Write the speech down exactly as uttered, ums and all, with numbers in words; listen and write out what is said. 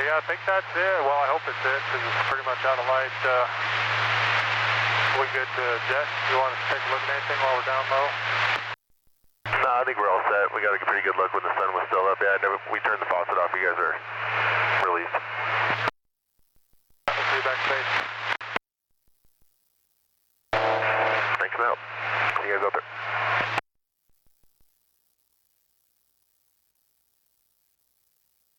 yeah, I think that's it. Well, I hope it's it, because it's pretty much out of light. Uh, we good to jet? You want us to take a look at anything while we're down low? No, I think we're all set. We got a pretty good look when the sun was still up. Yeah, never, we turned the faucet off. You guys are released. We'll see you backstage. Thanks, I'm out. See you guys out there.